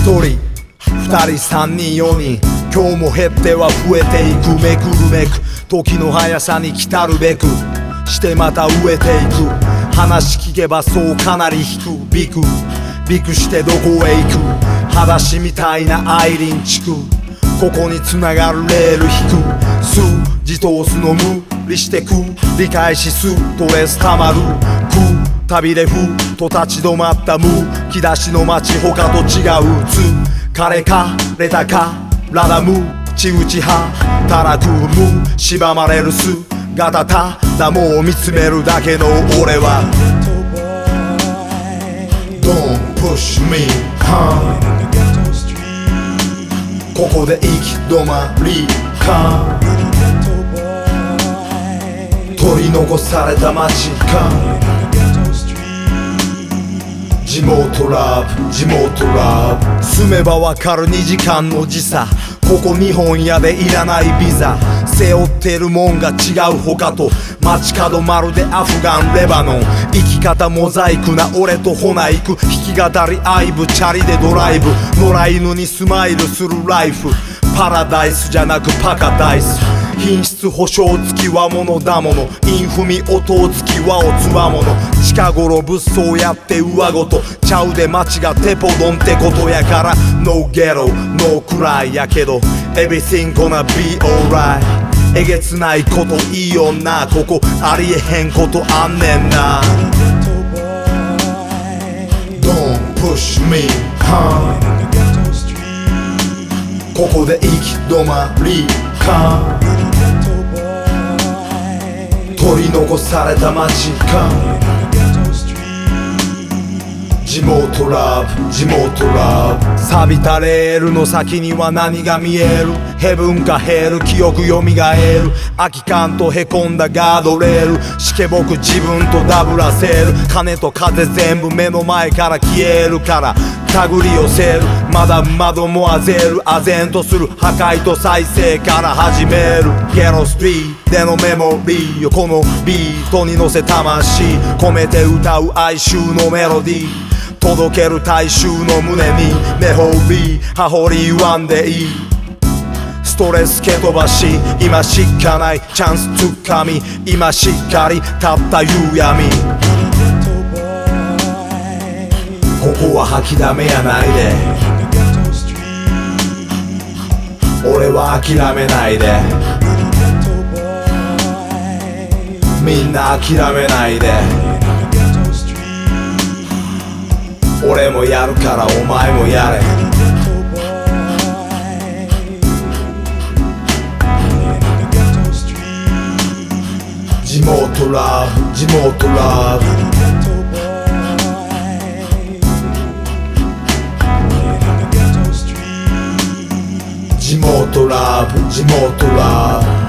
人二人三人四人今日も減っては増えていくめくるめく時の速さに来たるべくしてまた飢えていく話聞けばそうかなり引くビクビクしてどこへ行く裸足みたいなアイリン地区ここに繋がるレール引く数字通すの無理してく理解しストレスたまるく旅でふと立ち止まったむき出しの街他と違う疲れかれたからだむち打ち働くむ縛まれる姿ただもう見つめるだけの俺は Don't push me hard ここで行き止まりか取り残された街か地元ラブ地元ラブ住めばわかる2時間の時差ここ日本屋でいらないビザ背負ってるもんが違う他と街角まるでアフガンレバノン生き方モザイクな俺とホナイク弾き語りアイブチャリでドライブ野良犬にスマイルするライフパラダイスじゃなくパカダイス品質保証付きは物だものインフミ音付きはおつわもの近頃物騒やって上ごとちゃうで街がテポドンってことやから No ghetto no cry やけど Everything gonna be alright えげつないこといいよなここありえへんことあんねんな Don't push me hard ここで行き止まりか取り残された街か地元ラブ地元ラブ錆びたレールの先には何が見えるヘブンかヘル記憶蘇る空き缶とへこんだガードレールしけぼく自分とダブらせる金と風全部目の前から消えるから手繰り寄せるまだ窓もあぜる唖然とする破壊と再生から始めるゲロストリートでのメモリーよこのビートに乗せ魂込めて歌う哀愁のメロディー届ける大衆の胸に根掘り葉掘り言わんでいいストレス蹴飛ばし今しかないチャンスつかみ今しっかりたった夕闇ここは吐きだめやないで俺は諦めないでみんな諦めないで俺もやるからお前もやれ地元ラブ地元ラブ地元ラブ地元ラブ